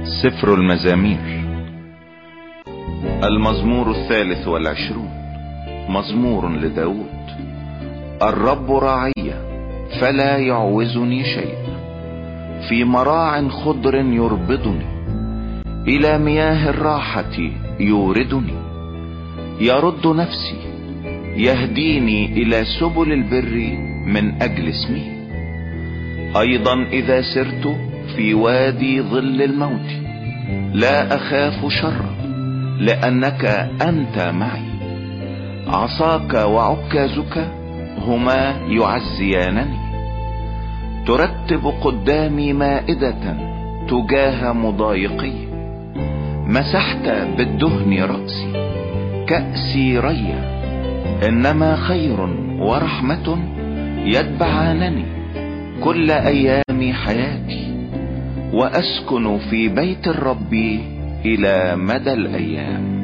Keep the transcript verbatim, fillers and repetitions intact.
سفر المزامير. المزمور الثالث والعشرون، مزمور لداود. الرب راعي فلا يعوزني شيء، في مراع خضر يربضني، الى مياه الراحة يوردني، يرد نفسي، يهديني الى سبل البر من اجل اسمه. ايضا اذا سرت في وادي ظل الموت لا اخاف شرا، لانك انت معي، عصاك وعكازك هما يعزيانني. ترتب قدامي مائدة تجاه مضايقي، مسحت بالدهن رأسي، كأسي ريا. انما خير ورحمة يتبعانني كل ايام حياتي، واسكن في بيت الرب الى مدى الايام.